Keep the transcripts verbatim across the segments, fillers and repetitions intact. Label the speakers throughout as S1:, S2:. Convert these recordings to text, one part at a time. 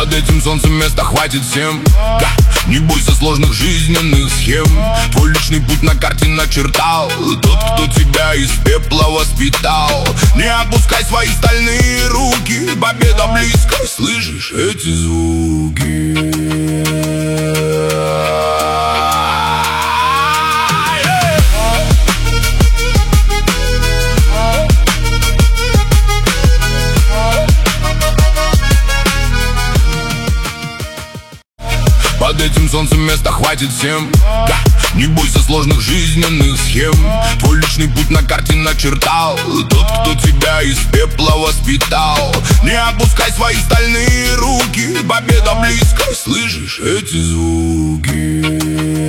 S1: Под этим солнцем места хватит всем. Да, не бойся сложных жизненных схем. Твой личный путь на карте начертал тот, кто тебя из пепла воспитал. Не опускай свои стальные руки, победа близко. Слышишь эти звуки? Под этим солнцем места хватит всем. Да, не бойся сложных жизненных схем. Твой личный путь на карте начертал тот, кто тебя из пепла воспитал. Не опускай свои стальные руки, победа близко. Слышишь эти звуки?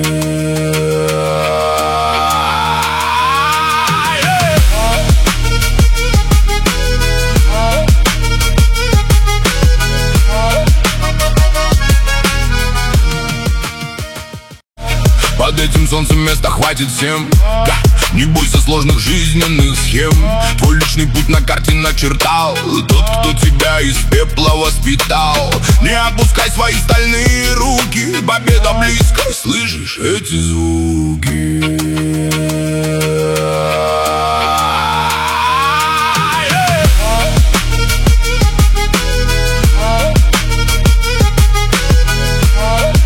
S1: Под этим солнцем места хватит всем. Да, не бойся сложных жизненных схем. Твой личный путь на карте начертал тот, кто тебя из пепла воспитал. Не опускай свои стальные руки, победа близко. Слышишь эти звуки?